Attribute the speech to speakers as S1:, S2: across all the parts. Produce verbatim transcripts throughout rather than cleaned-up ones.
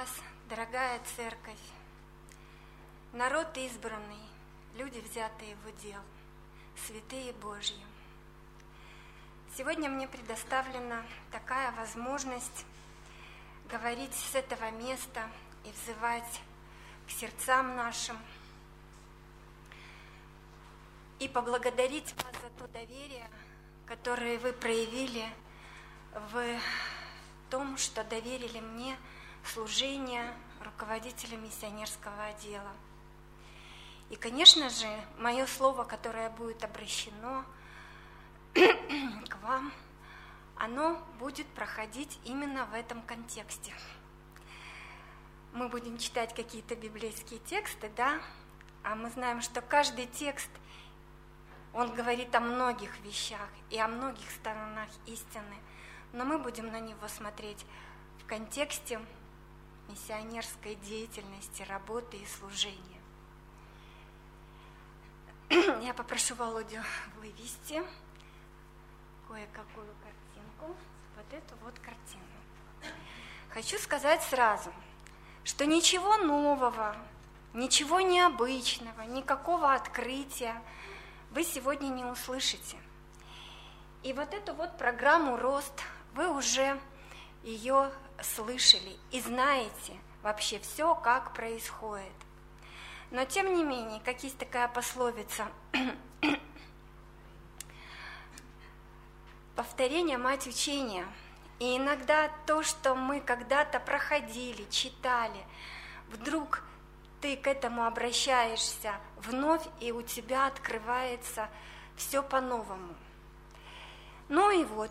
S1: вас, дорогая церковь, народ избранный, люди, взятые в удел, святые Божьи. Сегодня мне предоставлена такая возможность говорить с этого места и взывать к сердцам нашим и поблагодарить вас за то доверие, которое вы проявили в том, что доверили мне служение руководителя миссионерского отдела. И, конечно же, мое слово, которое будет обращено к вам, оно будет проходить именно в этом контексте. Мы будем читать какие-то библейские тексты, да, а мы знаем, что каждый текст, он говорит о многих вещах и о многих сторонах истины, но мы будем на него смотреть в контексте миссионерской деятельности, работы и служения. Я попрошу Володю вывести кое-какую картинку, вот эту вот картину. Хочу сказать сразу, что ничего нового, ничего необычного, никакого открытия вы сегодня не услышите. И вот эту вот программу «Рост» вы уже ее слышали и знаете вообще все, как происходит. Но тем не менее, как есть такая пословица, повторение – мать учения. И иногда то, что мы когда-то проходили, читали, вдруг ты к этому обращаешься вновь, и у тебя открывается все по-новому. Ну и вот,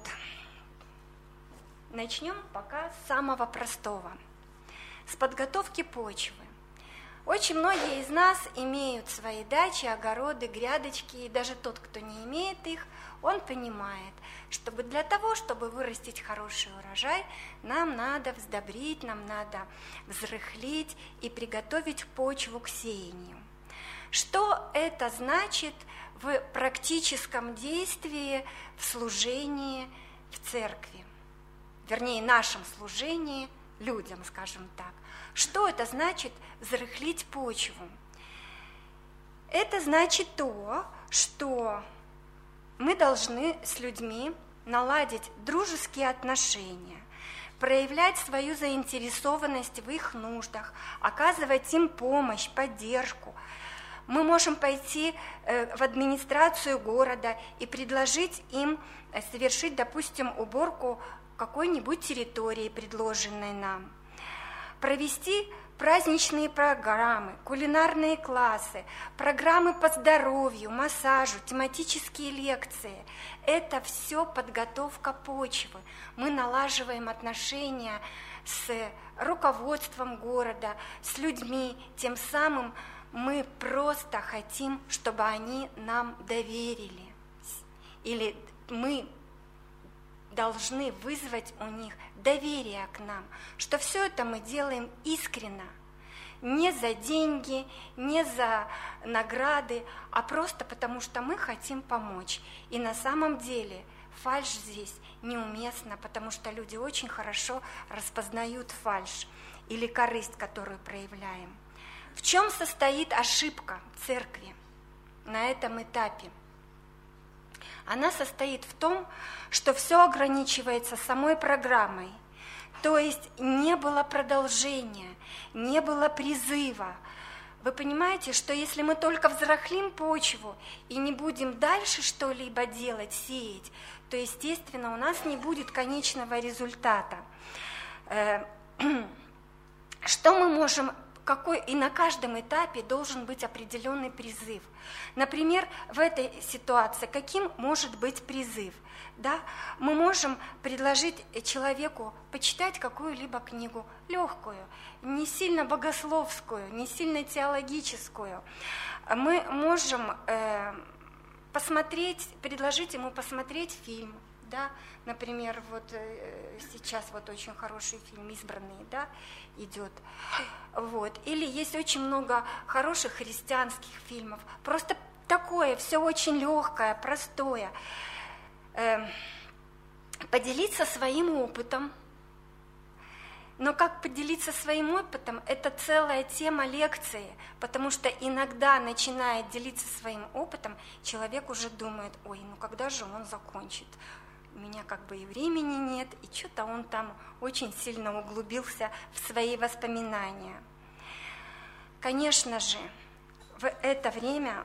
S1: начнем пока с самого простого, с подготовки почвы. Очень многие из нас имеют свои дачи, огороды, грядочки, и даже тот, кто не имеет их, он понимает, что для того, чтобы вырастить хороший урожай, нам надо вздобрить, нам надо взрыхлить и приготовить почву к сеянию. Что это значит в практическом действии, в служении в церкви? Вернее, нашем служении людям, скажем так. Что это значит взрыхлить почву? Это значит то, что мы должны с людьми наладить дружеские отношения, проявлять свою заинтересованность в их нуждах, оказывать им помощь, поддержку. Мы можем пойти в администрацию города и предложить им совершить, допустим, уборку какой-нибудь территории, предложенной нам, провести праздничные программы, кулинарные классы, программы по здоровью, массажу, тематические лекции. Это все подготовка почвы. Мы налаживаем отношения с руководством города, с людьми, тем самым мы просто хотим, чтобы они нам доверили. Или мы должны вызвать у них доверие к нам, что все это мы делаем искренне, не за деньги, не за награды, а просто потому, что мы хотим помочь. И на самом деле фальшь здесь неуместна, потому что люди очень хорошо распознают фальшь или корысть, которую проявляем. В чем состоит ошибка церкви на этом этапе? Она состоит в том, что все ограничивается самой программой, то есть не было продолжения, не было призыва. Вы понимаете, что если мы только взрыхлим почву и не будем дальше что-либо делать, сеять, то, естественно, у нас не будет конечного результата. Что мы можем... Какой, и на каждом этапе должен быть определенный призыв. Например, в этой ситуации каким может быть призыв? Да? Мы можем предложить человеку почитать какую-либо книгу легкую, не сильно богословскую, не сильно теологическую. Мы можем э, посмотреть, предложить ему посмотреть фильм. Да? Например, вот э, сейчас вот очень хороший фильм «Избранные», да, идет. Вот. Или есть очень много хороших христианских фильмов. Просто такое, все очень легкое, простое. Э, поделиться своим опытом, Но как поделиться своим опытом – это целая тема лекции, потому что иногда, начиная делиться своим опытом, человек уже думает: ой, ну когда же он закончит? У меня как бы и времени нет, и что-то он там очень сильно углубился в свои воспоминания. Конечно же, в это время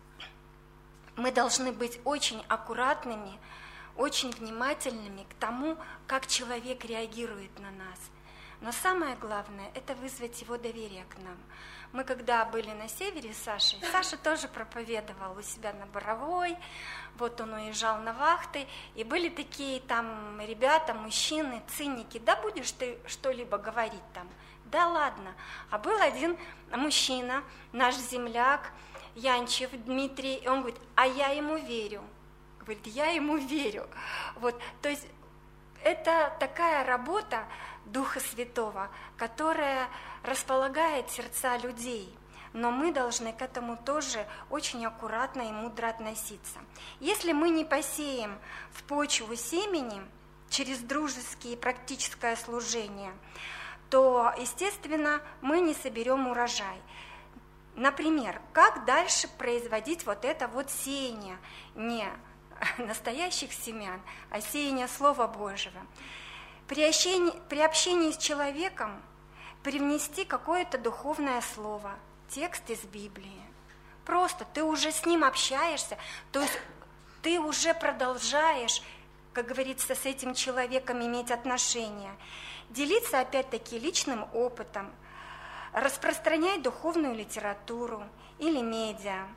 S1: мы должны быть очень аккуратными, очень внимательными к тому, как человек реагирует на нас. Но самое главное – это вызвать его доверие к нам. Мы когда были на севере с Сашей, Саша тоже проповедовал у себя на Боровой, вот он уезжал на вахты, и были такие там ребята, мужчины, циники: да будешь ты что-либо говорить там? Да ладно. А был один мужчина, наш земляк, Янчев Дмитрий, и он говорит: а я ему верю. Говорит: я ему верю. Вот, то есть это такая работа Духа Святого, которая располагает сердца людей, но мы должны к этому тоже очень аккуратно и мудро относиться. Если мы не посеем в почву семени через дружеские и практическое служение, то, естественно, мы не соберем урожай. Например, как дальше производить вот это вот сеяние не настоящих семян, а сеяние Слова Божьего? При общении, при общении с человеком привнести какое-то духовное слово, текст из Библии. Просто ты уже с ним общаешься, то есть ты уже продолжаешь, как говорится, с этим человеком иметь отношения. Делиться опять-таки личным опытом, распространять духовную литературу или медиа.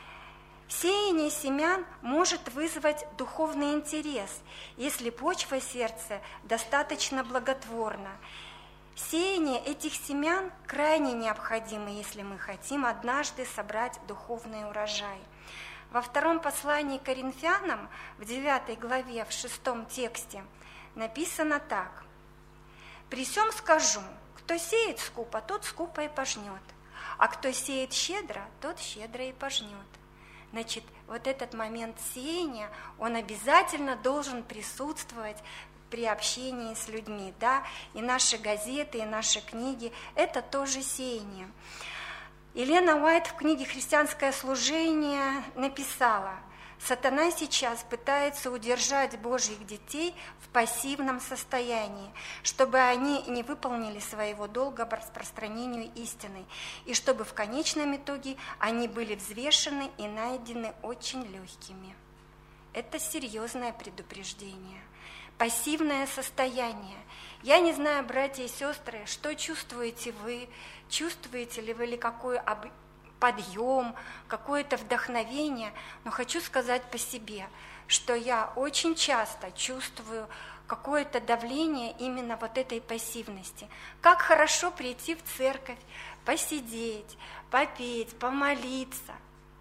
S1: Сеяние семян может вызвать духовный интерес, если почва сердца достаточно благотворна. Сеяние этих семян крайне необходимо, если мы хотим однажды собрать духовный урожай. Во втором послании к Коринфянам, в девятой главе, в шестом тексте, написано так: «При сем скажу, кто сеет скупо, тот скупо и пожнет, а кто сеет щедро, тот щедро и пожнет». Значит, вот этот момент сеяния, он обязательно должен присутствовать при общении с людьми, да, и наши газеты, и наши книги – это тоже сеяние. Елена Уайт в книге «Христианское служение» написала: «Сатана сейчас пытается удержать Божьих детей в пассивном состоянии, чтобы они не выполнили своего долга по распространению истины, и чтобы в конечном итоге они были взвешены и найдены очень легкими». Это серьезное предупреждение. Пассивное состояние. Я не знаю, братья и сестры, что чувствуете вы, чувствуете ли вы ли какой об... подъем, какое-то вдохновение, но хочу сказать по себе, что я очень часто чувствую какое-то давление именно вот этой пассивности. Как хорошо прийти в церковь, посидеть, попеть, помолиться,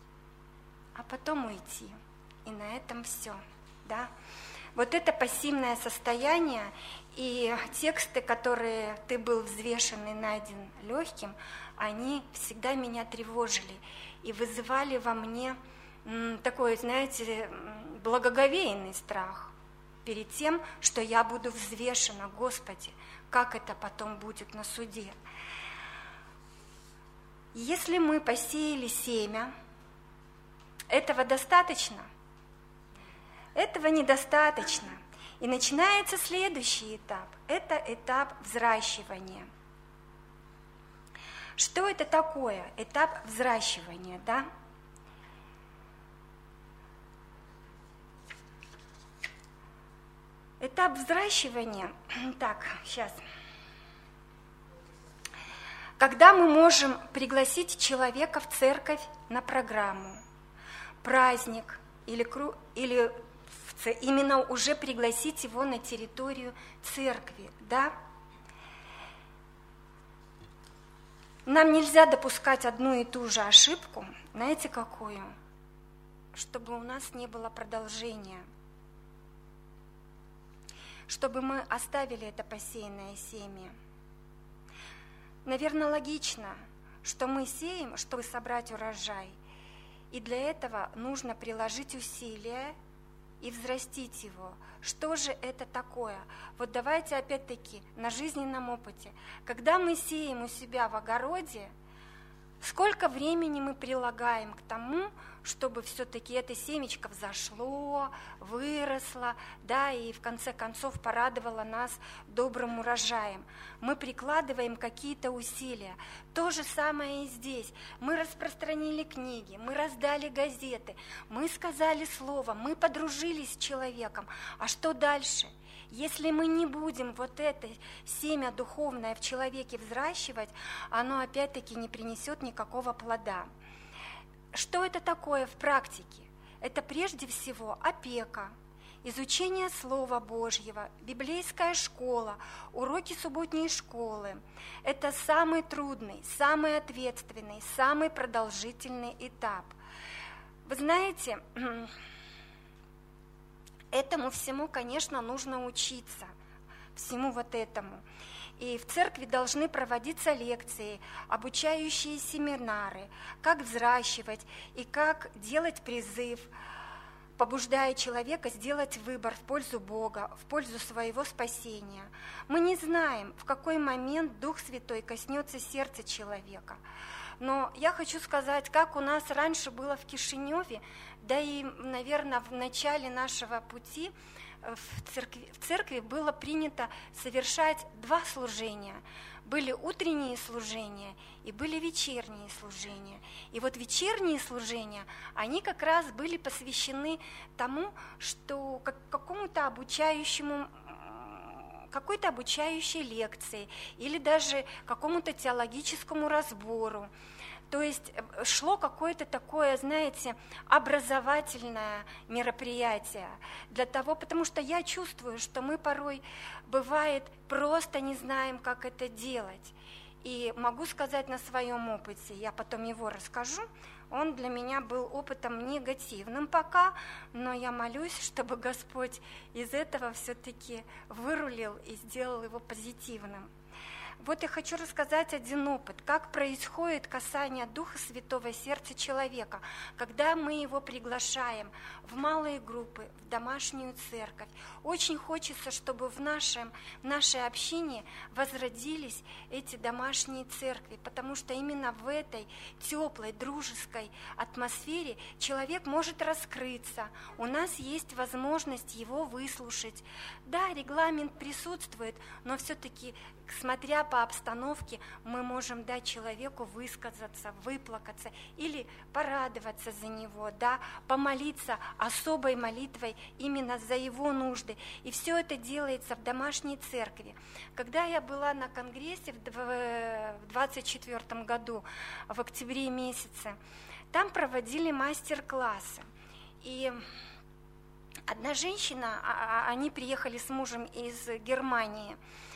S1: а потом уйти. И на этом все, да? Вот это пассивное состояние и тексты, которые «ты был взвешен и найден легким», они всегда меня тревожили и вызывали во мне такой, знаете, благоговейный страх перед тем, что я буду взвешена. Господи, как это потом будет на суде? Если мы посеяли семя, этого достаточно? Этого недостаточно. И начинается следующий этап. Это этап взращивания. Что это такое? Этап взращивания, да? Этап взращивания, так, сейчас. Когда мы можем пригласить человека в церковь на программу, праздник или, или именно уже пригласить его на территорию церкви, да? Нам нельзя допускать одну и ту же ошибку, знаете какую? Чтобы у нас не было продолжения, чтобы мы оставили это посеянное семя. Наверное, логично, что мы сеем, чтобы собрать урожай, и для этого нужно приложить усилия и взрастить его. Что же это такое? Вот давайте опять-таки на жизненном опыте. Когда мы сеем у себя в огороде, сколько времени мы прилагаем к тому, чтобы все-таки это семечко взошло, выросло, да, и в конце концов порадовало нас добрым урожаем. Мы прикладываем какие-то усилия. То же самое и здесь. Мы распространили книги, мы раздали газеты, мы сказали слово, мы подружились с человеком. А что дальше? Если мы не будем вот это семя духовное в человеке взращивать, оно опять-таки не принесет никакого плода. Что это такое в практике? Это прежде всего опека, изучение Слова Божьего, библейская школа, уроки субботней школы. Это самый трудный, самый ответственный, самый продолжительный этап. Вы знаете, этому всему, конечно, нужно учиться, всему вот этому. И в церкви должны проводиться лекции, обучающие семинары, как взращивать и как делать призыв, побуждая человека сделать выбор в пользу Бога, в пользу своего спасения. Мы не знаем, в какой момент Дух Святой коснется сердца человека. Но я хочу сказать, как у нас раньше было в Кишиневе, да и, наверное, в начале нашего пути в церкви, в церкви было принято совершать два служения. Были утренние служения и были вечерние служения. И вот вечерние служения, они как раз были посвящены тому, что как, какому-то обучающему какой-то обучающей лекции или даже какому-то теологическому разбору. То есть шло какое-то такое, знаете, образовательное мероприятие для того, потому что я чувствую, что мы порой, бывает, просто не знаем, как это делать. И могу сказать на своем опыте, я потом его расскажу, он для меня был опытом негативным пока, но я молюсь, чтобы Господь из этого все-таки вырулил и сделал его позитивным. Вот я хочу рассказать один опыт, как происходит касание Духа Святого сердца человека, когда мы его приглашаем в малые группы, в домашнюю церковь. Очень хочется, чтобы в нашем, в нашей общине возродились эти домашние церкви, потому что именно в этой теплой, дружеской атмосфере человек может раскрыться, у нас есть возможность его выслушать. Да, регламент присутствует, но все-таки, смотря по обстановке, мы можем дать человеку высказаться, выплакаться или порадоваться за него, да, помолиться особой молитвой именно за его нужды. И все это делается в домашней церкви. Когда я была на конгрессе в двадцать четвёртом году, в октябре месяце, там проводили мастер-классы. И одна женщина, они приехали с мужем из Германии,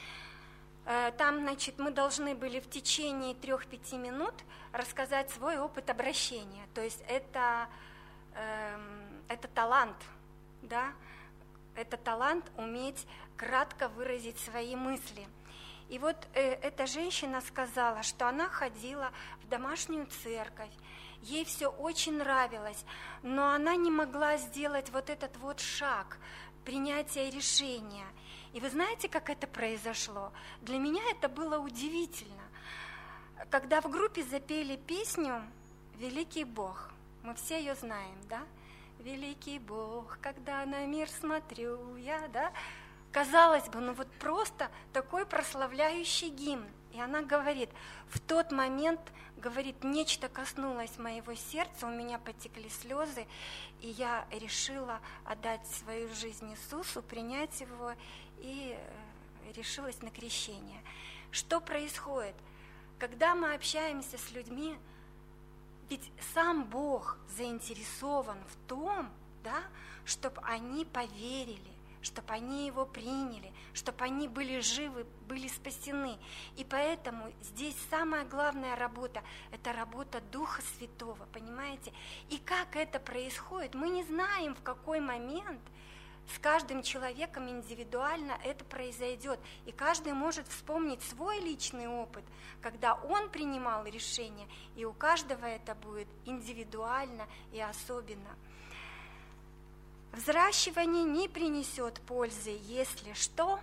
S1: там, значит, мы должны были в течение трех-пяти минут рассказать свой опыт обращения. То есть это, э, это талант, да? Это талант уметь кратко выразить свои мысли. И вот э, эта женщина сказала, что она ходила в домашнюю церковь, ей все очень нравилось, но она не могла сделать вот этот вот шаг принятия решения. И вы знаете, как это произошло? Для меня это было удивительно. Когда в группе запели песню «Великий Бог», мы все ее знаем, да? «Великий Бог, когда на мир смотрю я», да? Казалось бы, ну вот просто такой прославляющий гимн. И она говорит, в тот момент, говорит, нечто коснулось моего сердца, у меня потекли слезы, и я решила отдать свою жизнь Иисусу, принять его, и решилась на крещение. Что происходит? Когда мы общаемся с людьми, ведь сам Бог заинтересован в том, да, чтобы они поверили, чтобы они его приняли, чтобы они были живы, были спасены. И поэтому здесь самая главная работа – это работа Духа Святого, понимаете? И как это происходит, мы не знаем, в какой момент с каждым человеком индивидуально это произойдет. И каждый может вспомнить свой личный опыт, когда он принимал решение, и у каждого это будет индивидуально и особенно. Взращивание не принесет пользы, если что,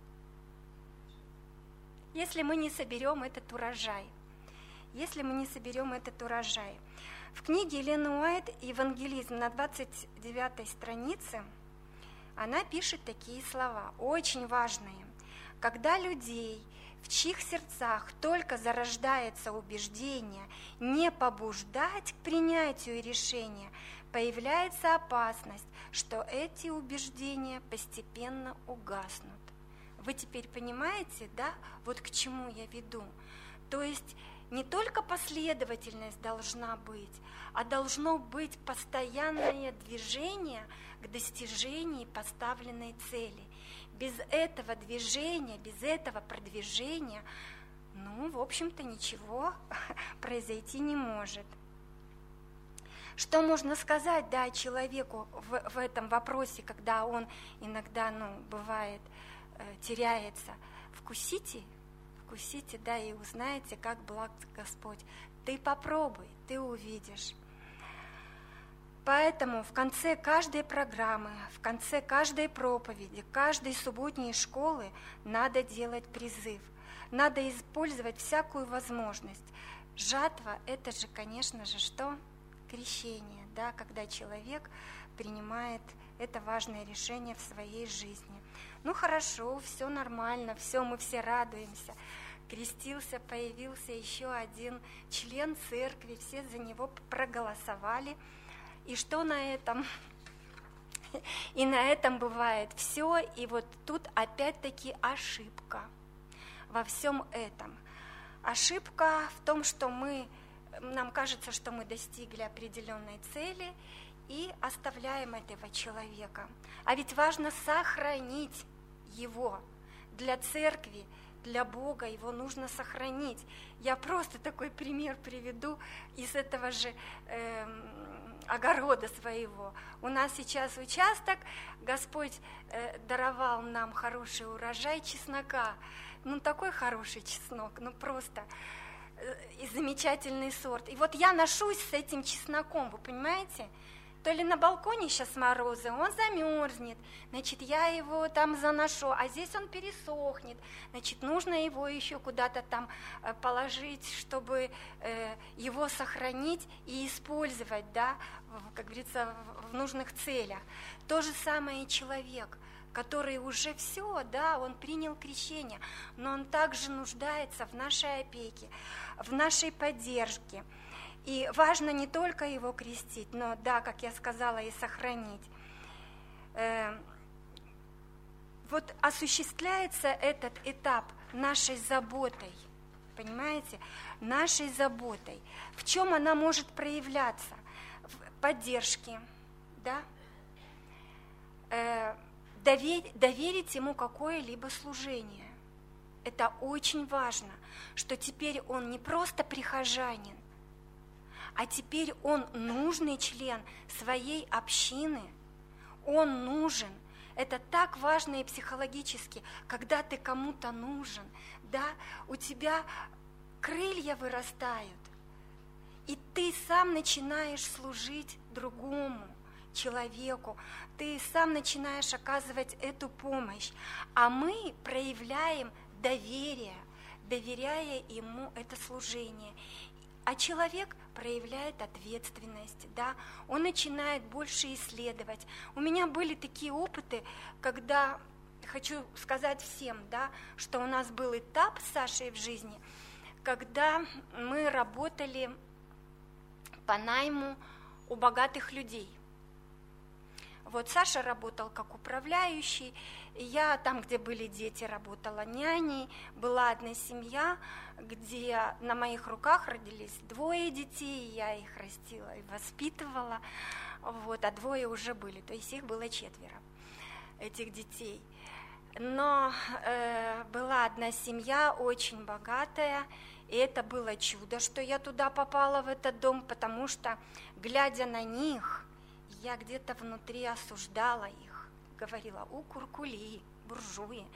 S1: если мы не соберем этот урожай. Если мы не соберем этот урожай. В книге Елены Уайт «Евангелизм» на двадцать девятой странице она пишет такие слова, очень важные. Когда людей, в чьих сердцах только зарождается убеждение, не побуждать к принятию решения, появляется опасность, что эти убеждения постепенно угаснут. Вы теперь понимаете, да, вот к чему я веду? То есть не только последовательность должна быть, а должно быть постоянное движение к достижению поставленной цели. Без этого движения, без этого продвижения, ну, в общем-то, ничего произойти не может. Что можно сказать, да, человеку в, в этом вопросе, когда он иногда, ну, бывает, э, теряется? Вкусите, вкусите, да, и узнаете, как благ Господь. Ты попробуй, ты увидишь. Поэтому в конце каждой программы, в конце каждой проповеди, каждой субботней школы надо делать призыв. Надо использовать всякую возможность. Жатва – это же, конечно же, что? Крещение, да, когда человек принимает это важное решение в своей жизни. Ну хорошо, все нормально, все, мы все радуемся. Крестился, появился еще один член церкви, все за него проголосовали. И что на этом? И на этом бывает все, и вот тут опять-таки ошибка во всем этом. Ошибка в том, что мы, нам кажется, что мы достигли определенной цели и оставляем этого человека. А ведь важно сохранить его. Для церкви, для Бога его нужно сохранить. Я просто такой пример приведу из этого же э, огорода своего. У нас сейчас участок, Господь э, даровал нам хороший урожай чеснока. Ну, такой хороший чеснок, ну просто э, и замечательный сорт. И вот я ношусь с этим чесноком, вы понимаете? То ли на балконе сейчас морозы, он замерзнет, значит, я его там заношу, а здесь он пересохнет, значит, нужно его еще куда-то там положить, чтобы э, его сохранить и использовать, да, в, как говорится, в, в нужных целях. То же самое и человек, который уже все, да, он принял крещение, но он также нуждается в нашей опеке, в нашей поддержке. И важно не только его крестить, но, да, как я сказала, и сохранить. Э, вот осуществляется этот этап нашей заботой, понимаете, нашей заботой. В чем она может проявляться? В поддержке, да? Э, доверь, доверить ему какое-либо служение. Это очень важно, что теперь он не просто прихожанин, а теперь он нужный член своей общины, он нужен. Это так важно и психологически, когда ты кому-то нужен, да, у тебя крылья вырастают, и ты сам начинаешь служить другому человеку, ты сам начинаешь оказывать эту помощь, а мы проявляем доверие, доверяя ему это служение. А человек проявляет ответственность, да, он начинает больше исследовать. У меня были такие опыты, когда, хочу сказать всем, да, что у нас был этап с Сашей в жизни, когда мы работали по найму у богатых людей. Вот Саша работал как управляющий, я там, где были дети, работала няней. Была одна семья, где на моих руках родились двое детей, я их растила и воспитывала, вот, а двое уже были, то есть их было четверо, этих детей. Но э, была одна семья, очень богатая, и это было чудо, что я туда попала, в этот дом, потому что, глядя на них, я где-то внутри осуждала их, говорила: у куркули, буржуи,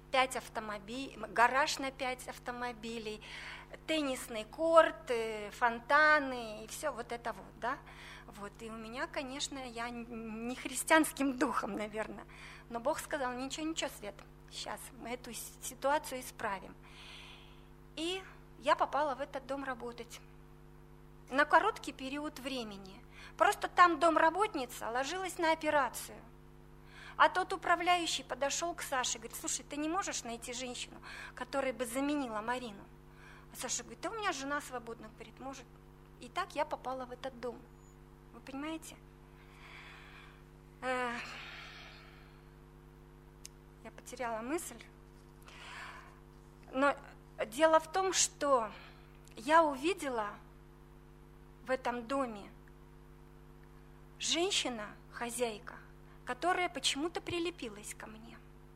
S1: пять автомобилей, гараж на пять автомобилей, теннисный корт, фонтаны и все вот это вот, да. Вот, и у меня, конечно, я не христианским духом, наверное, но Бог сказал: ничего, ничего, Свет, сейчас мы эту ситуацию исправим. И я попала в этот дом работать на короткий период времени. Просто там домработница ложилась на операцию. А тот управляющий подошел к Саше и говорит: слушай, ты не можешь найти женщину, которая бы заменила Марину? А Саша говорит: да у меня жена свободна. Говорит: может. И так я попала в этот дом. Вы понимаете? Я потеряла мысль. Но дело в том, что я увидела в этом доме женщина, хозяйка, которая почему-то прилепилась ко мне.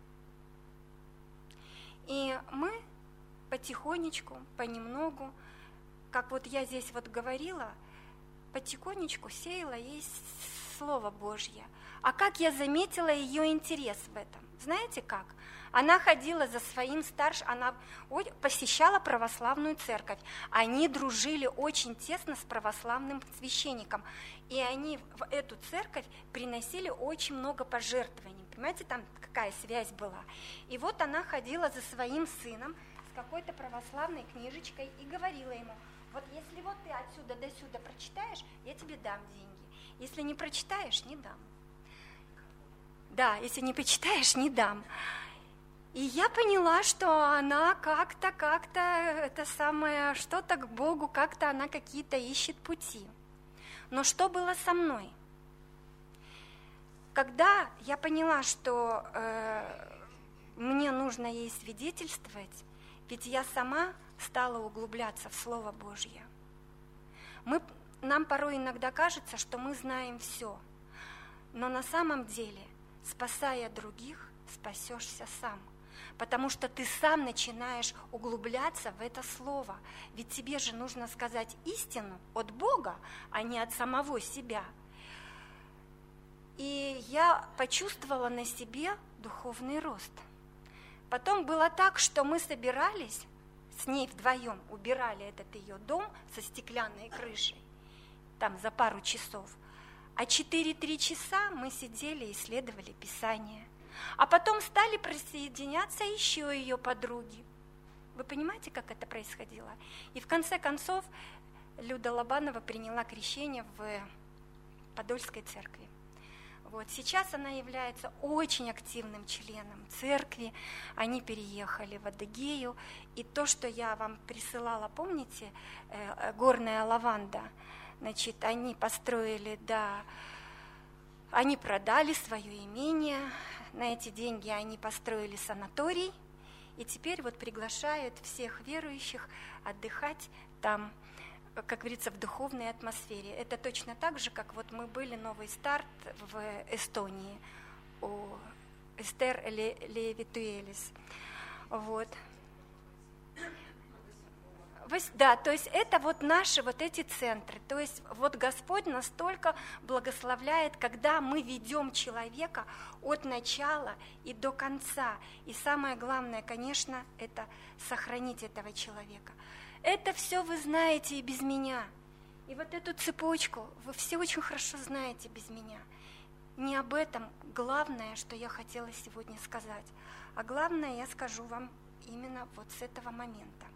S1: И мы потихонечку, понемногу, как вот я здесь вот говорила, потихонечку сеяла ей Слово Божье. А как я заметила ее интерес в этом? Знаете как? Она ходила за своим старшим, она посещала православную церковь. Они дружили очень тесно с православным священником. И они в эту церковь приносили очень много пожертвований. Понимаете, там какая связь была. И вот она ходила за своим сыном с какой-то православной книжечкой и говорила ему: вот если вот ты отсюда до сюда прочитаешь, я тебе дам деньги. Если не прочитаешь, не дам. Да, если не почитаешь, не дам. И я поняла, что она как-то, как-то, это самое, что-то к Богу, как-то она какие-то ищет пути. Но что было со мной? Когда я поняла, что э, мне нужно ей свидетельствовать, ведь я сама стала углубляться в Слово Божье. Мы, нам порой иногда кажется, что мы знаем все, но на самом деле, спасая других, спасешься сам. Потому что ты сам начинаешь углубляться в это слово. Ведь тебе же нужно сказать истину от Бога, а не от самого себя. И я почувствовала на себе духовный рост. Потом было так, что мы собирались с ней вдвоем, убирали этот ее дом со стеклянной крышей, там за пару часов. А четыре-три часа мы сидели и исследовали Писание. А потом стали присоединяться еще ее подруги. Вы понимаете, как это происходило? И в конце концов Люда Лобанова приняла крещение в Подольской церкви. Вот. Сейчас она является очень активным членом церкви. Они переехали в Адыгею. И то, что я вам присылала, помните, э, горная лаванда, значит, они построили, да, они продали свое имение. На эти деньги они построили санаторий, и теперь вот приглашают всех верующих отдыхать там, как говорится, в духовной атмосфере. Это точно так же, как вот мы были «Новый старт» в Эстонии у Эстер Левитуэлис. Вот. Да, то есть это вот наши вот эти центры. То есть вот Господь настолько благословляет, когда мы ведем человека от начала и до конца. И самое главное, конечно, это сохранить этого человека. Это все вы знаете и без меня. И вот эту цепочку вы все очень хорошо знаете без меня. Не об этом главное, что я хотела сегодня сказать. А главное я скажу вам именно вот с этого момента.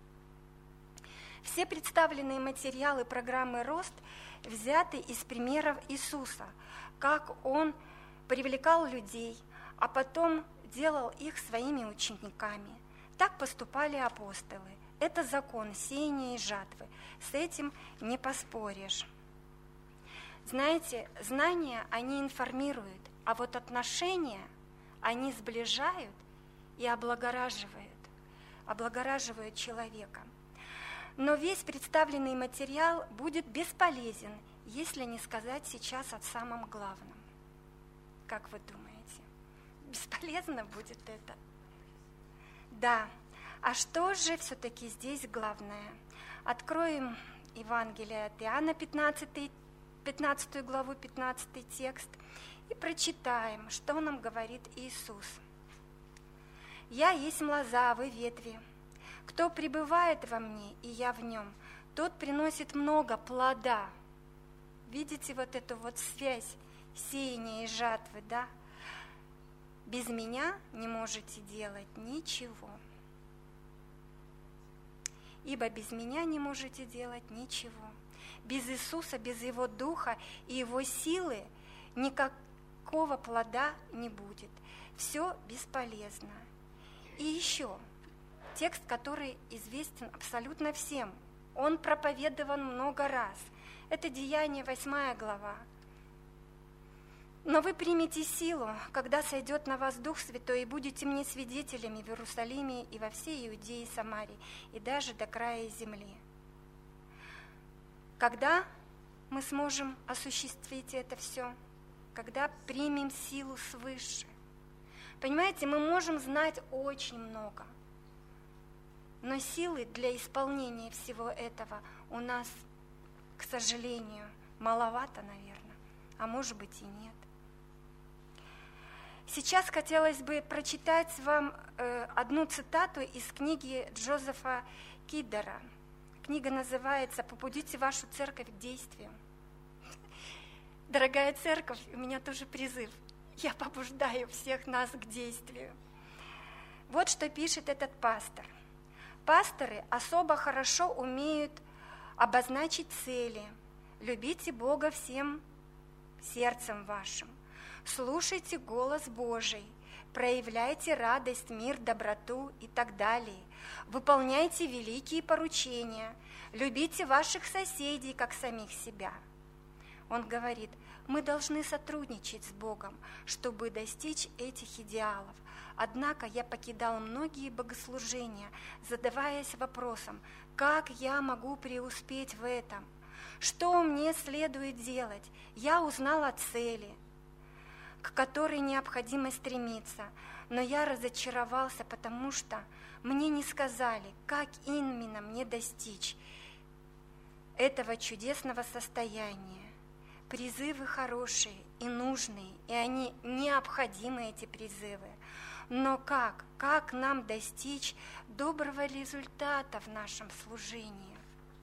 S1: Все представленные материалы программы «Рост» взяты из примеров Иисуса, как Он привлекал людей, а потом делал их своими учениками. Так поступали апостолы. Это закон сеяния и жатвы. С этим не поспоришь. Знаете, знания, они информируют, а вот отношения, они сближают и облагораживают, облагораживают человека. Но весь представленный материал будет бесполезен, если не сказать сейчас о самом главном. Как вы думаете? Бесполезно будет это? Да. А что же все-таки здесь главное? Откроем Евангелие от Иоанна, пятнадцатую главу, пятнадцатый текст, и прочитаем, что нам говорит Иисус. Я есть лоза, вы ветви. Кто пребывает во мне, и я в нем, тот приносит много плода. Видите вот эту вот связь сеяния и жатвы, да? Без меня не можете делать ничего. Ибо без меня не можете делать ничего. Без Иисуса, без Его Духа и Его силы никакого плода не будет. Все бесполезно. И еще текст, который известен абсолютно всем. Он проповедован много раз. Это Деяния, восьмая глава. Но вы примете силу, когда сойдет на вас Дух Святой, и будете мне свидетелями в Иерусалиме и во всей Иудее и Самарии, и даже до края земли. Когда мы сможем осуществить это все? Когда примем силу свыше. Понимаете, мы можем знать очень много, но силы для исполнения всего этого у нас, к сожалению, маловато, наверное, а может быть и нет. Сейчас хотелось бы прочитать вам э, одну цитату из книги Джозефа Киддера. Книга называется «Побудите вашу церковь к действию». Дорогая церковь, у меня тоже призыв. Я побуждаю всех нас к действию. Вот что пишет этот пастор. Пасторы особо хорошо умеют обозначить цели. Любите Бога всем сердцем вашим. Слушайте голос Божий, проявляйте радость, мир, доброту и так далее. Выполняйте великие поручения, любите ваших соседей, как самих себя. Он говорит, мы должны сотрудничать с Богом, чтобы достичь этих идеалов. Однако я покидал многие богослужения, задаваясь вопросом, как я могу преуспеть в этом? Что мне следует делать? Я узнал о цели, к которой необходимо стремиться, но я разочаровался, потому что мне не сказали, как именно мне достичь этого чудесного состояния. Призывы хорошие и нужные, и они необходимы, эти призывы. Но как? Как нам достичь доброго результата в нашем служении?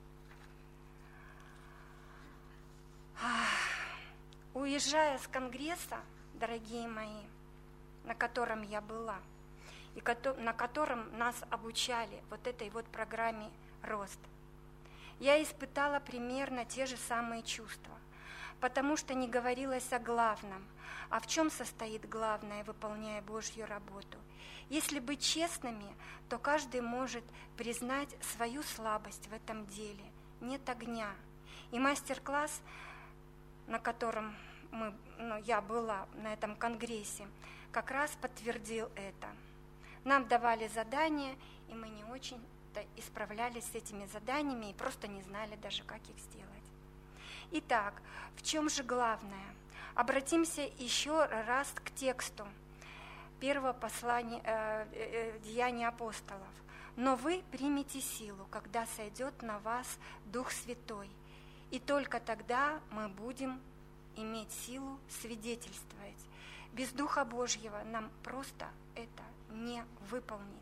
S1: Уезжая с конгресса, дорогие мои, на котором я была, и на котором нас обучали вот этой вот программе «Рост», я испытала примерно те же самые чувства, потому что не говорилось о главном. А в чем состоит главное, выполняя Божью работу? Если быть честными, то каждый может признать свою слабость в этом деле. Нет огня. И мастер-класс, на котором мы, ну, я была на этом конгрессе, как раз подтвердил это. Нам давали задания, и мы не очень-то исправлялись с этими заданиями и просто не знали даже, как их сделать. Итак, в чем же главное? Обратимся еще раз к тексту первого послания э, э, Деяний апостолов. «Но вы примете силу, когда сойдет на вас Дух Святой, и только тогда мы будем иметь силу свидетельствовать. Без Духа Божьего нам просто это не выполнить».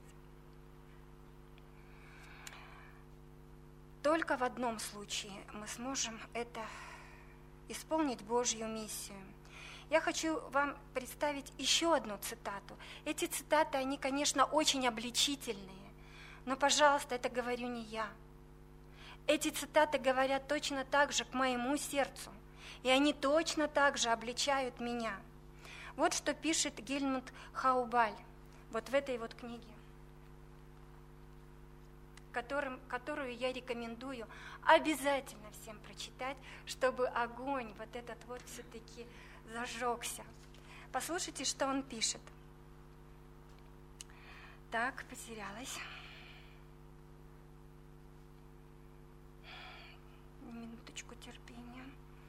S1: Только в одном случае мы сможем это исполнить Божью миссию. Я хочу вам представить еще одну цитату. Эти цитаты, они, конечно, очень обличительные, но, пожалуйста, это говорю не я. Эти цитаты говорят точно так же к моему сердцу, и они точно так же обличают меня. Вот что пишет Гельмут Хаубаль вот в этой вот книге, Которым, которую я рекомендую обязательно всем прочитать, чтобы огонь вот этот вот все-таки зажегся. Послушайте, что он пишет. Так, потерялась. Минуточку терпения.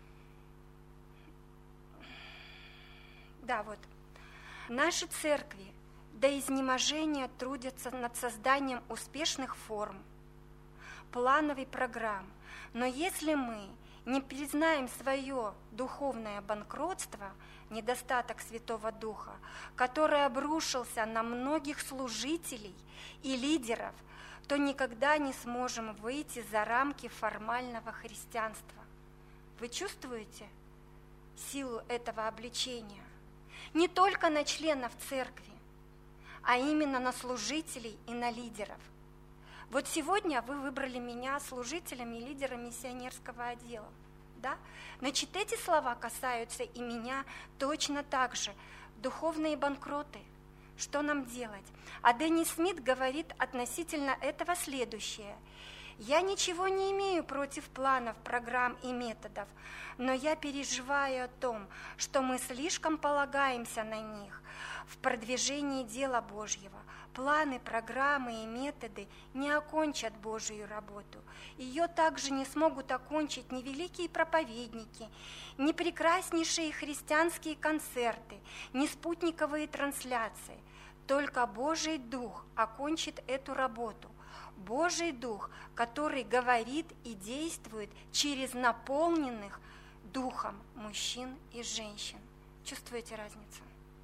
S1: Да, вот. Наши церкви до изнеможения трудятся над созданием успешных форм, плановой программ. Но если мы не признаем свое духовное банкротство, недостаток Святого Духа, который обрушился на многих служителей и лидеров, то никогда не сможем выйти за рамки формального христианства. Вы чувствуете силу этого обличения? Не только на членов церкви, а именно на служителей и на лидеров. Вот сегодня вы выбрали меня служителем и лидером миссионерского отдела. Да? Значит, эти слова касаются и меня точно так же. Духовные банкроты. Что нам делать? А Дэнни Смит говорит относительно этого следующее. Я ничего не имею против планов, программ и методов, но я переживаю о том, что мы слишком полагаемся на них в продвижении дела Божьего. Планы, программы и методы не окончат Божию работу. Ее также не смогут окончить ни великие проповедники, ни прекраснейшие христианские концерты, ни спутниковые трансляции. Только Божий Дух окончит эту работу. Божий Дух, который говорит и действует через наполненных Духом мужчин и женщин. Чувствуете разницу?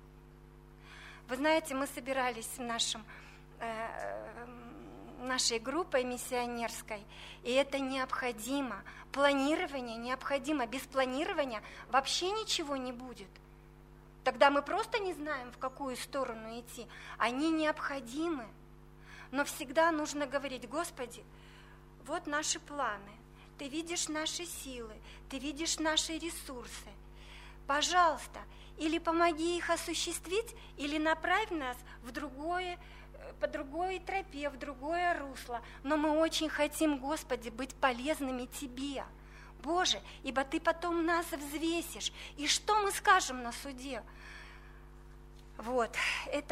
S1: Вы знаете, мы собирались в нашем, э, нашей группой миссионерской, и это необходимо. Планирование необходимо. Без планирования вообще ничего не будет. Тогда мы просто не знаем, в какую сторону идти. Они необходимы. Но всегда нужно говорить: Господи, вот наши планы, Ты видишь наши силы, Ты видишь наши ресурсы. Пожалуйста, или помоги их осуществить, или направь нас в другое, по другой тропе, в другое русло. Но мы очень хотим, Господи, быть полезными Тебе. Боже, ибо Ты потом нас взвесишь. И что мы скажем на суде? Вот, это...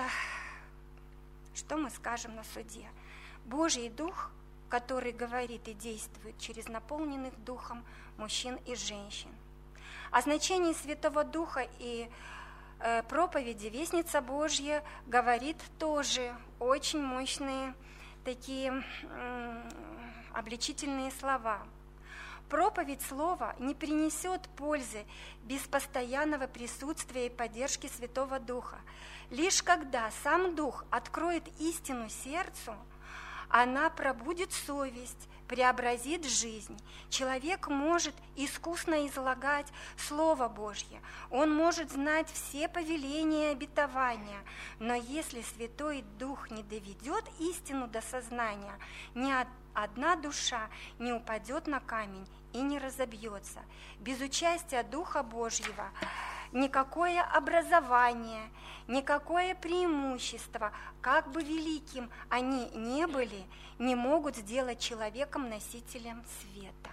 S1: Что мы скажем на суде? Божий Дух, который говорит и действует через наполненных Духом мужчин и женщин. О значении Святого Духа и э, проповеди Вестница Божья говорит тоже очень мощные такие э, обличительные слова. Проповедь Слова не принесет пользы без постоянного присутствия и поддержки Святого Духа. Лишь когда сам Дух откроет истину сердцу, она пробудит совесть, преобразит жизнь. Человек может искусно излагать Слово Божье, он может знать все повеления и обетования, но если Святой Дух не доведет истину до сознания, ни одна душа не упадет на камень и не разобьется. Без участия Духа Божьего никакое образование, никакое преимущество, как бы великим они ни были, не могут сделать человеком носителем света.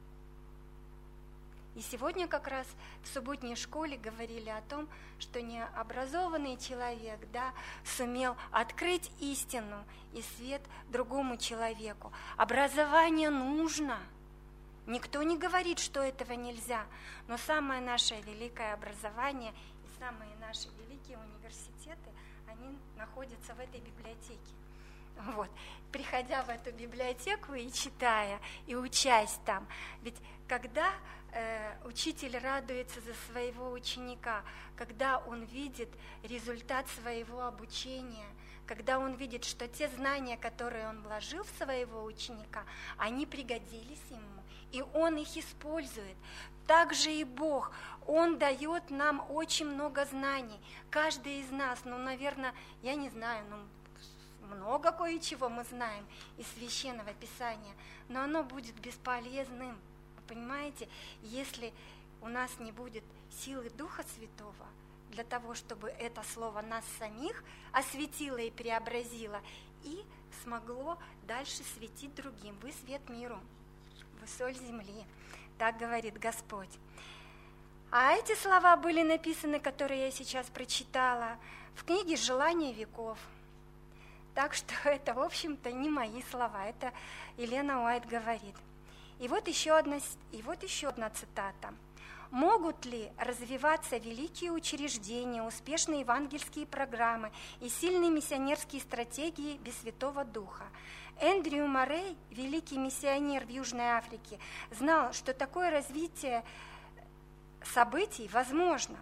S1: И сегодня как раз в субботней школе говорили о том, что необразованный человек, да, сумел открыть истину и свет другому человеку. Образование нужно. Никто не говорит, что этого нельзя, но самое наше великое образование и самые наши великие университеты, они находятся в этой библиотеке. Вот. Приходя в эту библиотеку и читая, и учась там, ведь когда э, учитель радуется за своего ученика, когда он видит результат своего обучения, когда он видит, что те знания, которые он вложил в своего ученика, они пригодились ему, и он их использует. Так же и Бог, Он дает нам очень много знаний. Каждый из нас, ну, наверное, я не знаю, ну, много кое-чего мы знаем из Священного Писания, но оно будет бесполезным, понимаете, если у нас не будет силы Духа Святого для того, чтобы это Слово нас самих осветило и преобразило, и смогло дальше светить другим. Вы свет миру. Вы соль земли, так говорит Господь. А эти слова были написаны, которые я сейчас прочитала, в книге «Желание веков». Так что это, в общем-то, не мои слова, это Елена Уайт говорит. И вот еще одна, и вот еще одна цитата. Могут ли развиваться великие учреждения, успешные евангельские программы и сильные миссионерские стратегии без Святого Духа? Эндрю Морей, великий миссионер в Южной Африке, знал, что такое развитие событий возможно.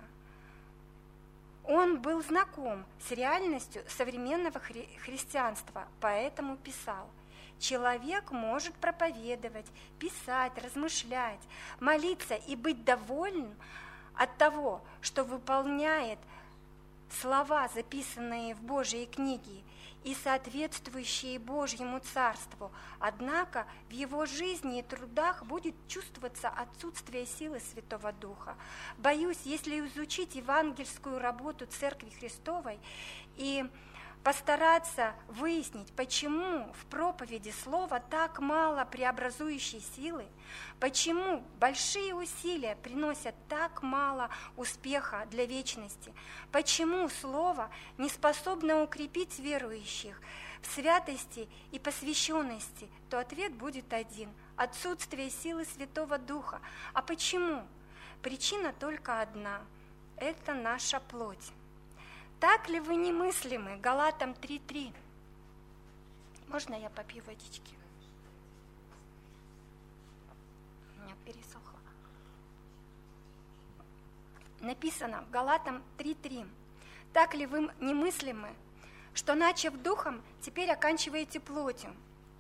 S1: Он был знаком с реальностью современного хри- христианства, поэтому писал: «Человек может проповедовать, писать, размышлять, молиться и быть довольным от того, что выполняет слова, записанные в Божьей книге и соответствующие Божьему Царству, однако в его жизни и трудах будет чувствоваться отсутствие силы Святого Духа. Боюсь, если изучить евангельскую работу Церкви Христовой и постараться выяснить, почему в проповеди слова так мало преобразующей силы, почему большие усилия приносят так мало успеха для вечности, почему слово не способно укрепить верующих в святости и посвященности, то ответ будет один – отсутствие силы Святого Духа. А почему? Причина только одна – это наша плоть. Так ли вы немыслимы? Галатам три три. Можно я попью водички? У меня пересохло. Написано в Галатам три три. Так ли вы немыслимы, что, начав духом, теперь оканчиваете плотью?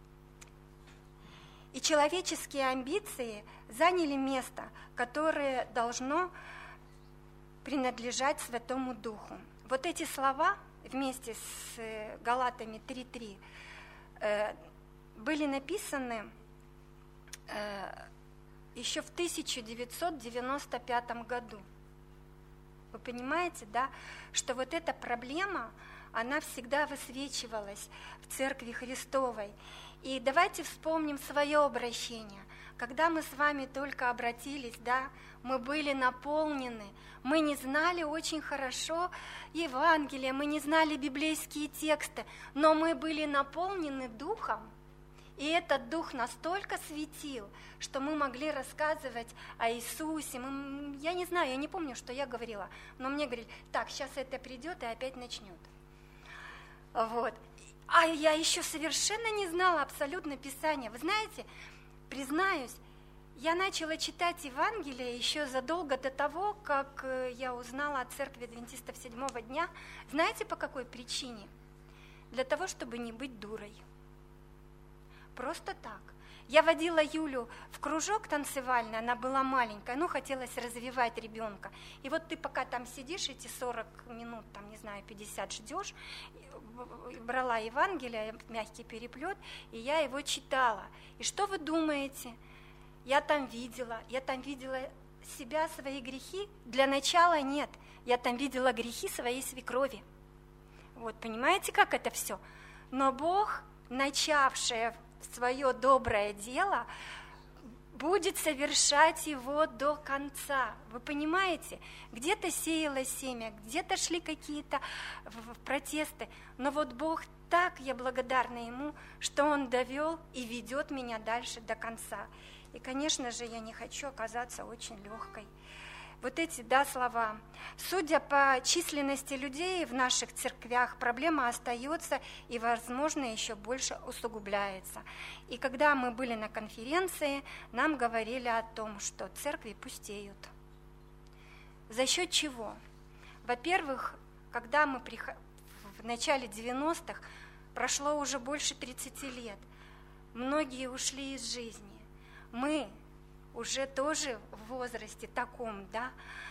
S1: И человеческие амбиции заняли место, которое должно принадлежать Святому Духу. Вот эти слова вместе с Галатами три три были написаны еще в тысяча девятьсот девяносто пятом году. Вы понимаете, да, что вот эта проблема, она всегда высвечивалась в Церкви Христовой. И давайте вспомним свое обращение. Когда мы с вами только обратились, да, мы были наполнены, мы не знали очень хорошо Евангелие, мы не знали библейские тексты, но мы были наполнены Духом, и этот Дух настолько светил, что мы могли рассказывать о Иисусе. Мы, я не знаю, я не помню, что я говорила, но мне говорили: так, сейчас это придет и опять начнет. Вот. А я еще совершенно не знала абсолютно Писания. Вы знаете, признаюсь, я начала читать Евангелие еще задолго до того, как я узнала о Церкви Адвентистов седьмого дня. Знаете, по какой причине? Для того, чтобы не быть дурой. Просто так. Я водила Юлю в кружок танцевальный, она была маленькая, ну, хотелось развивать ребенка. И вот ты пока там сидишь, эти сорок минут, там, не знаю, пятьдесят ждешь, брала Евангелие, мягкий переплет, и я его читала. И что вы думаете? Я там видела, я там видела себя, свои грехи. Для начала нет, я там видела грехи своей свекрови. Вот, понимаете, как это все? Но Бог, начавший свое доброе дело, будет совершать его до конца. Вы понимаете? Где-то сеялось семя, где-то шли какие-то протесты, но вот Бог, так я благодарна Ему, что Он довел и ведет меня дальше до конца. И, конечно же, я не хочу оказаться очень легкой. Вот эти, да, слова. Судя по численности людей в наших церквях, проблема остается и, возможно, еще больше усугубляется. И когда мы были на конференции, нам говорили о том, что церкви пустеют. За счет чего? Во-первых, когда мы прих... в начале девяностых, прошло уже больше тридцати лет, многие ушли из жизни. Мы уже тоже в возрасте таком, да,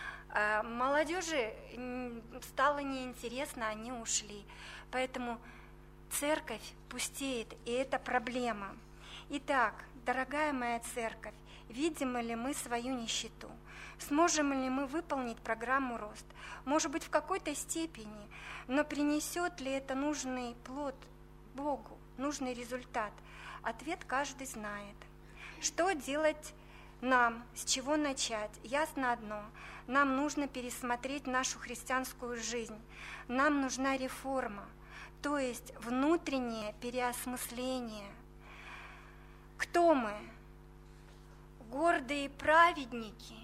S1: молодежи стало неинтересно, они ушли. Поэтому церковь пустеет, и это проблема. Итак, дорогая моя церковь, видим ли мы свою нищету? Сможем ли мы выполнить программу «Рост»? Может быть, в какой-то степени, но принесет ли это нужный плод Богу, нужный результат? Ответ каждый знает. Что делать нам, с чего начать? Ясно одно. Нам нужно пересмотреть нашу христианскую жизнь. Нам нужна реформа, то есть внутреннее переосмысление. Кто мы? Гордые праведники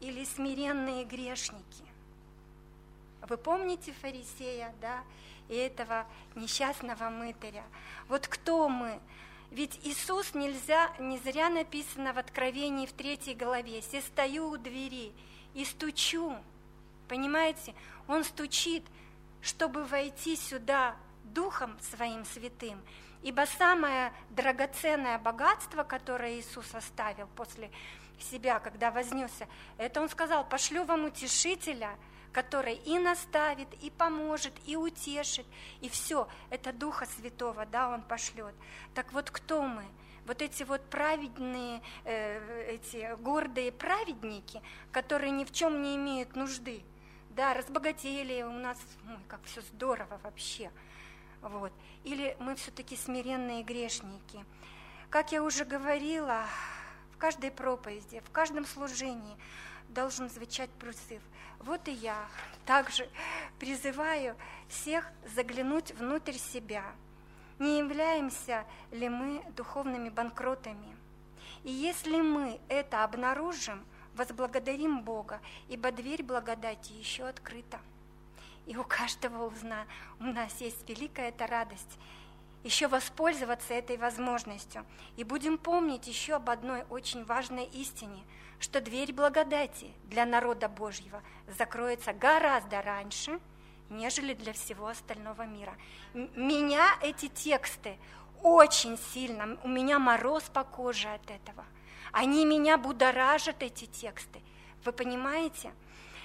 S1: или смиренные грешники? Вы помните фарисея, да, и этого несчастного мытаря? Вот кто мы? Ведь Иисус нельзя, не зря написано в Откровении в третьей главе: «Се стою у двери и стучу». Понимаете? Он стучит, чтобы войти сюда Духом Своим Святым. Ибо самое драгоценное богатство, которое Иисус оставил после себя, когда вознесся, это Он сказал: «Пошлю вам утешителя, который и наставит, и поможет, и утешит». И все, это Духа Святого, да, Он пошлет. Так вот, кто мы? Вот эти вот праведные, э, эти гордые праведники, которые ни в чем не имеют нужды. Да, разбогатели у нас, ой, как все здорово вообще. Вот. Или мы все-таки смиренные грешники. Как я уже говорила, в каждой проповеди, в каждом служении должен звучать призыв. Вот и я также призываю всех заглянуть внутрь себя. Не являемся ли мы духовными банкротами? И если мы это обнаружим, возблагодарим Бога, ибо дверь благодати еще открыта. И у каждого узна, у нас есть великая эта радость, еще воспользоваться этой возможностью. И будем помнить еще об одной очень важной истине, что дверь благодати для народа Божьего закроется гораздо раньше, нежели для всего остального мира. Меня эти тексты очень сильно, у меня мороз по коже от этого. Они меня будоражат, эти тексты. Вы понимаете?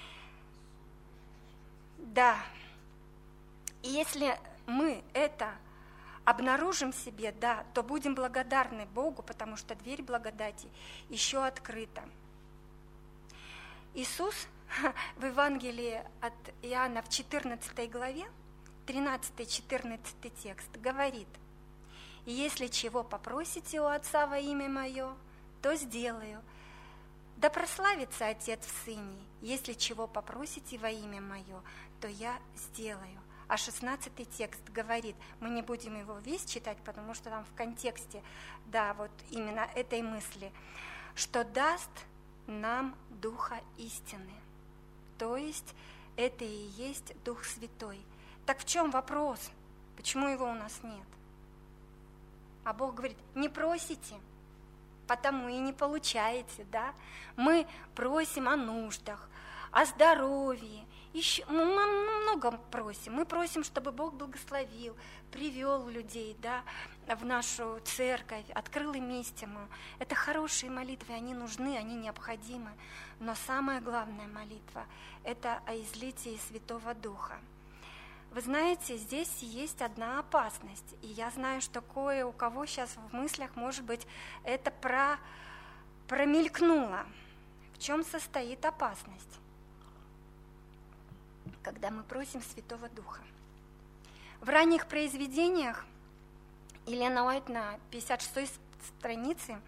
S1: Да. И если мы это обнаружим в себе, да, то будем благодарны Богу, потому что дверь благодати еще открыта. Иисус в Евангелии от Иоанна в четырнадцатой главе, тринадцатый-четырнадцатый текст, говорит: «И если чего попросите у Отца во имя Мое, то сделаю. Да прославится Отец в Сыне. Если чего попросите во имя Мое, то я сделаю». А шестнадцатый текст говорит, мы не будем его весь читать, потому что там в контексте, да, вот именно этой мысли, что даст нам Духа истины. То есть это и есть Дух Святой. Так в чем вопрос? Почему его у нас нет? А Бог говорит: не просите, потому и не получаете, да? Мы просим о нуждах, о здоровье, еще, мы много просим. Мы просим, чтобы Бог благословил, привел людей, да, в нашу церковь, открыл им истину. Это хорошие молитвы, они нужны, они необходимы. Но самая главная молитва – это о излитии Святого Духа. Вы знаете, здесь есть одна опасность, и я знаю, что кое у кого сейчас в мыслях, может быть, это про, промелькнуло. В чем состоит опасность? Когда мы просим Святого Духа. В ранних произведениях Елена Уайт на пятьдесят шестой странице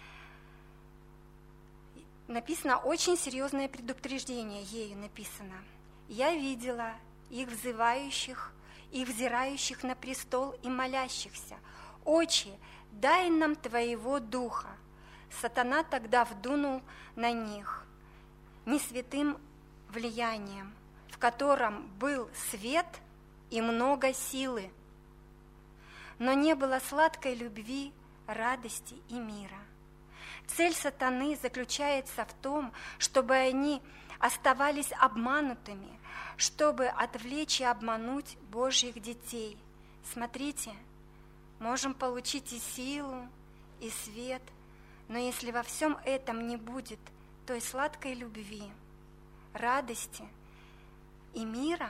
S1: написано очень серьезное предупреждение, ею написано: «Я видела их взывающих, их взирающих на престол и молящихся. Отче, дай нам Твоего Духа». Сатана тогда вдунул на них не святым влиянием, в котором был свет и много силы, но не было сладкой любви, радости и мира. Цель сатаны заключается в том, чтобы они оставались обманутыми, чтобы отвлечь и обмануть Божьих детей. Смотрите, можем получить и силу, и свет, но если во всем этом не будет той сладкой любви, радости и мира,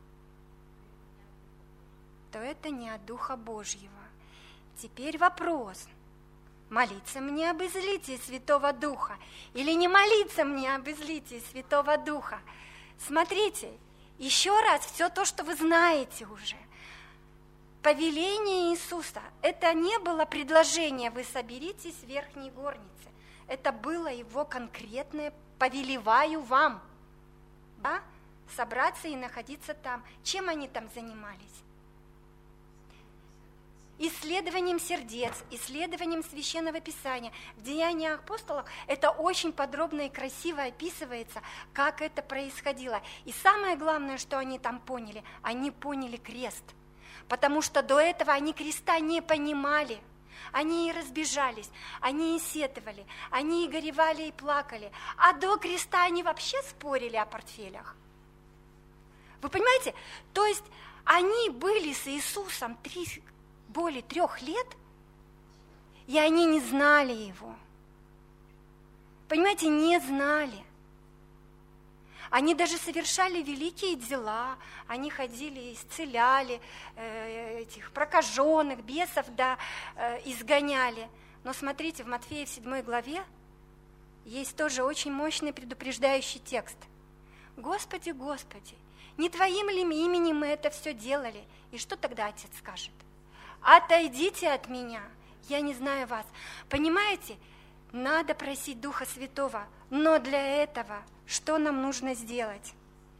S1: то это не от Духа Божьего. Теперь вопрос: молиться мне об излитии Святого Духа или не молиться мне об излитии Святого Духа? Смотрите, еще раз все то, что вы знаете уже. Повеление Иисуса – это не было предложение «вы соберитесь в верхней горнице». Это было его конкретное «повелеваю вам», да? Собраться и находиться там. Чем они там занимались? исследованием сердец, исследованием Священного Писания. В Деяниях апостолов это очень подробно и красиво описывается, как это происходило. И самое главное, что они там поняли, они поняли крест, потому что до этого они креста не понимали. Они и разбежались, они и сетовали, они и горевали, и плакали. А до креста они вообще спорили о портфелях. Вы понимаете? То есть они были с Иисусом три, более трех лет, и они не знали Его. Понимаете, не знали. Они даже совершали великие дела, они ходили, исцеляли э, этих прокаженных, бесов, да, э, изгоняли. Но смотрите, в Матфея в седьмой главе есть тоже очень мощный предупреждающий текст. «Господи, Господи, не Твоим ли именем мы это все делали?» И что тогда Отец скажет? «Отойдите от меня, я не знаю вас». Понимаете, надо просить Духа Святого, но для этого что нам нужно сделать?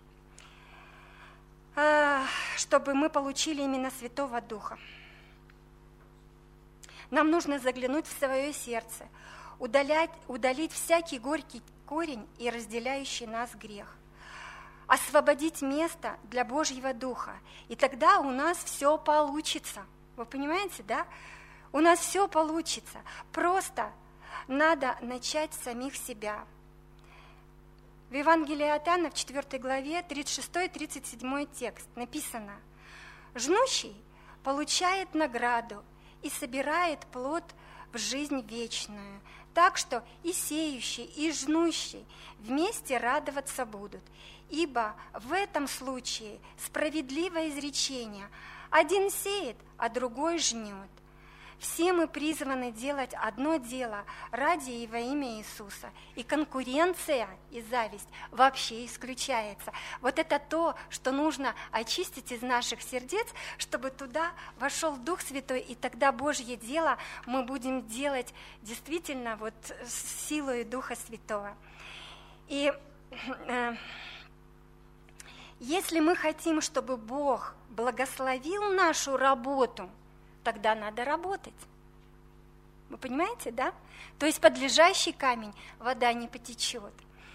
S1: Чтобы мы получили именно Святого Духа. Нам нужно заглянуть в свое сердце, удалять, удалить всякий горький корень и разделяющий нас грех, освободить место для Божьего Духа, и тогда у нас все получится. Вы понимаете, да? У нас все получится. Просто надо начать с самих себя. В Евангелии от Иоанна в четвёртой главе тридцать шестой тридцать седьмой текст написано: «Жнущий получает награду и собирает плод в жизнь вечную, так что и сеющий, и жнущий вместе радоваться будут. Ибо в этом случае справедливое изречение: один сеет, а другой жнет. Все мы призваны делать одно дело ради и во имя Иисуса, и конкуренция и зависть вообще исключается». Вот это то, что нужно очистить из наших сердец, чтобы туда вошел Дух Святой, и тогда Божье дело мы будем делать действительно вот с силой Духа Святого. И э, если мы хотим, чтобы Бог благословил нашу работу, тогда надо работать. Вы понимаете, да? То есть под лежащий камень вода не потечет.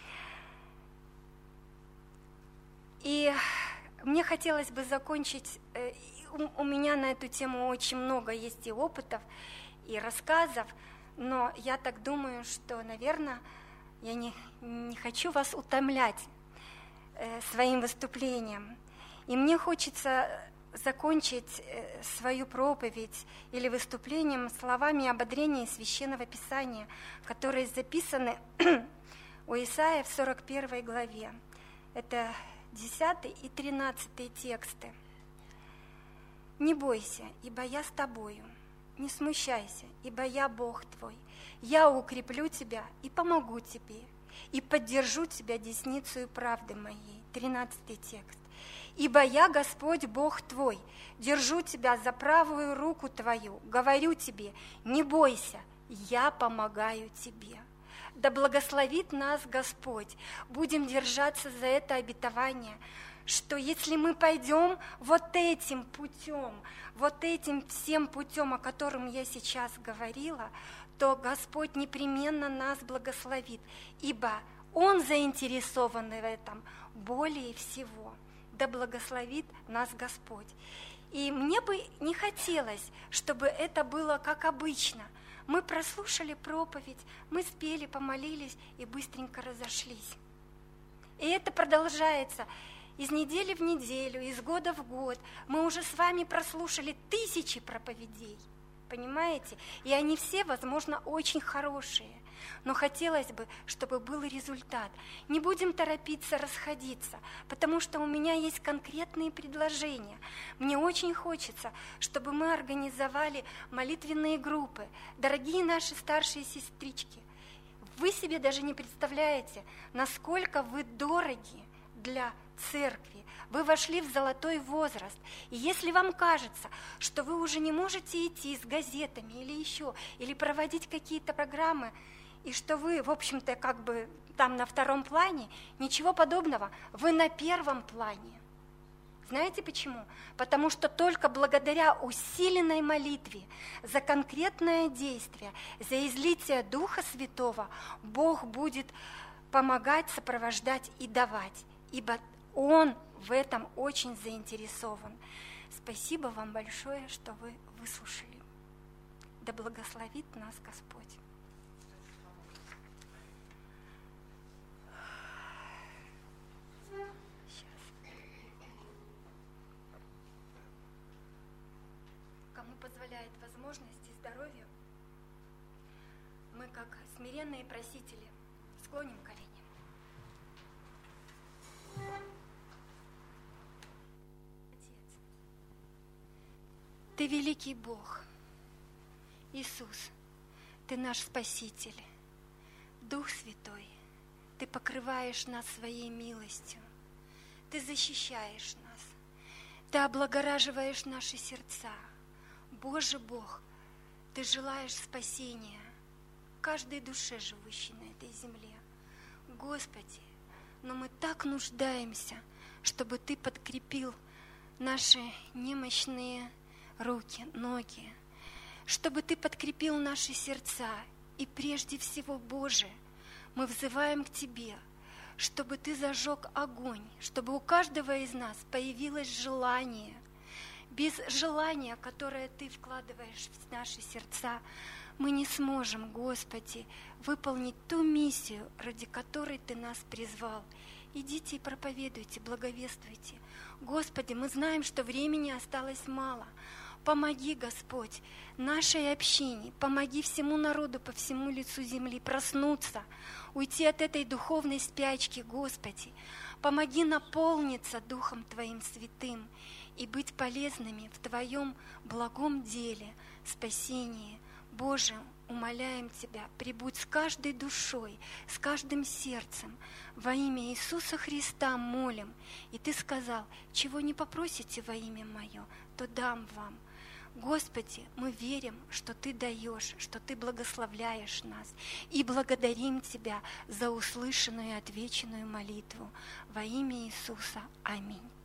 S1: И мне хотелось бы закончить, у меня на эту тему очень много есть и опытов, и рассказов, но я так думаю, что, наверное, я не, не хочу вас утомлять своим выступлением. И мне хочется закончить свою проповедь или выступлением словами ободрения из Священного Писания, которые записаны у Исаии в сорок первой главе. Это десятый и тринадцатый тексты. «Не бойся, ибо я с тобою, не смущайся, ибо я Бог твой. Я укреплю тебя и помогу тебе, и поддержу тебя десницею правды моей». тринадцатый текст. «Ибо я, Господь Бог твой, держу тебя за правую руку твою, говорю тебе, не бойся, я помогаю тебе». Да благословит нас Господь, будем держаться за это обетование, что если мы пойдем вот этим путем, вот этим всем путем, о котором я сейчас говорила, то Господь непременно нас благословит, ибо Он заинтересован в этом более всего. Да благословит нас Господь. И мне бы не хотелось, чтобы это было как обычно. Мы прослушали проповедь, мы спели, помолились и быстренько разошлись. И это продолжается из недели в неделю, из года в год. Мы уже с вами прослушали тысячи проповедей, понимаете? И они все, возможно, очень хорошие. Но хотелось бы, чтобы был результат. Не будем торопиться расходиться, потому что у меня есть конкретные предложения. Мне очень хочется, чтобы мы организовали молитвенные группы. Дорогие наши старшие сестрички, вы себе даже не представляете, насколько вы дороги для церкви. Вы вошли в золотой возраст. И если вам кажется, что вы уже не можете идти с газетами или еще, или проводить какие-то программы, и что вы, в общем-то, как бы там на втором плане, ничего подобного, вы на первом плане. Знаете почему? Потому что только благодаря усиленной молитве за конкретное действие, за излитие Духа Святого Бог будет помогать, сопровождать и давать, ибо Он в этом очень заинтересован. Спасибо вам большое, что вы выслушали. Да благословит нас Господь. Кому позволяет возможность и здоровье, мы, как смиренные просители, склоним колени. Отец, Ты великий Бог. Иисус, Ты наш Спаситель. Дух Святой, Ты покрываешь нас своей милостью. Ты защищаешь нас. Ты облагораживаешь наши сердца. Боже Бог, Ты желаешь спасения каждой душе, живущей на этой земле. Господи, но мы так нуждаемся, чтобы Ты подкрепил наши немощные руки, ноги, чтобы Ты подкрепил наши сердца. И прежде всего, Боже, мы взываем к Тебе, чтобы Ты зажег огонь, чтобы у каждого из нас появилось желание. Без желания, которое Ты вкладываешь в наши сердца, мы не сможем, Господи, выполнить ту миссию, ради которой Ты нас призвал. Идите и проповедуйте, благовествуйте. Господи, мы знаем, что времени осталось мало. Помоги, Господь, нашей общине, помоги всему народу по всему лицу земли проснуться, уйти от этой духовной спячки, Господи. Помоги наполниться Духом Твоим Святым и быть полезными в Твоем благом деле, спасении. Боже, умоляем Тебя, прибудь с каждой душой, с каждым сердцем. Во имя Иисуса Христа молим. И Ты сказал, чего не попросите во имя Мое, то дам вам. Господи, мы верим, что Ты даешь, что Ты благословляешь нас. И благодарим Тебя за услышанную и отвеченную молитву. Во имя Иисуса. Аминь.